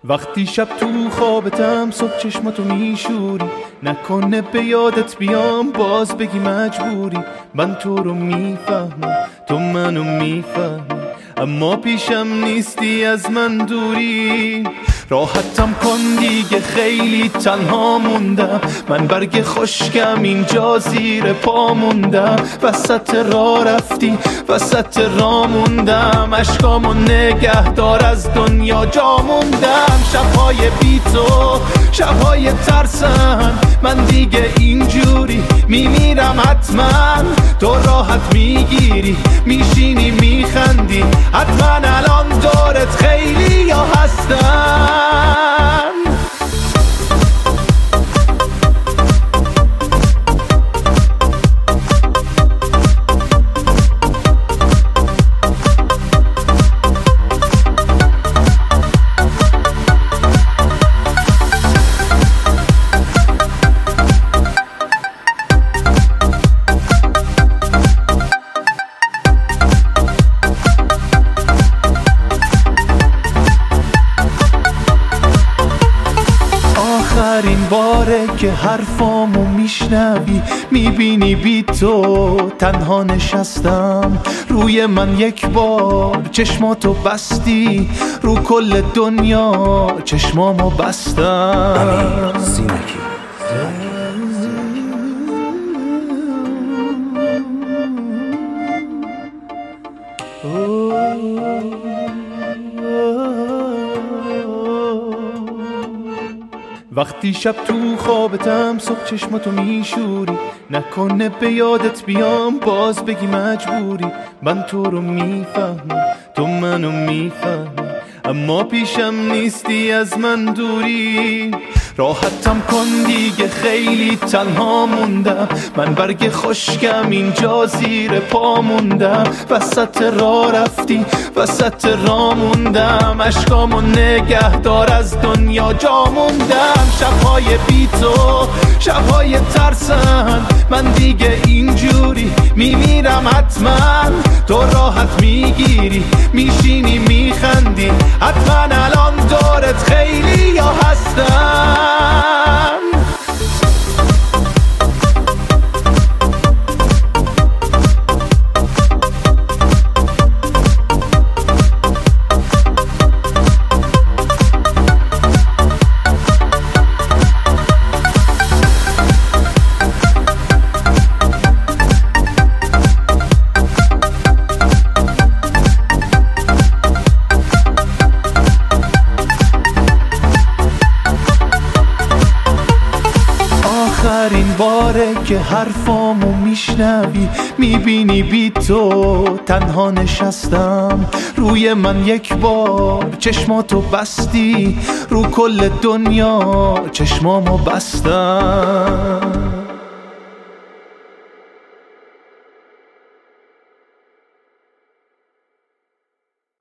وقتی شب تو خوابتم صبح چشماتو میشوری، نکنه به یادت بیام باز بگی مجبوری. من تو رو میفهمم، تو منو میفهمی، اما پیشم نیستی، از من دوری. راحتم کن دیگه، خیلی تنها موندم، من برگ خشکم اینجا زیر پا موندم. وسط راه رفتی، وسط راه موندم، اشکامو نگه دار، از دنیا جا موندم. شبهای بی تو شبهای ترسن، من دیگه اینجوری میمیرم حتما. تو راحت میگیری، میشینی میخندی، حتما الان دورت خیلی یا هستن. آخرین باره که حرفامو میشنوی، میبینی بی تو تنها نشستم. روی من یک بار چشماتو بستی، رو کل دنیا چشمامو بستم. امیر زینکی. وقتی شب تو خوابتم صبح چشماتو میشوری، نکنه به یادت بیام باز بگی مجبوری. من تو رو میفهمم، تو منو میفهمی، اما پیشم نیستی، از من دوری. راحتم کن دیگه، خیلی تنها موندم، من برگ خشکم اینجا زیر پا موندم. وسط راه رفتی، وسط راه موندم، اشکامو نگه دار، از دنیا جا موندم. شبهای بی تو شبهای ترسن، من دیگه اینجوری میمیرم حتما. تو راحت میگیری، میشینی میخندی، حتما الان دورت خیلی یا هستن. آخرین باره که حرفامو میشنوی، میبینی بی تو تنها نشستم. روی من یک بار چشماتو بستی، رو کل دنیا چشمامو بستم.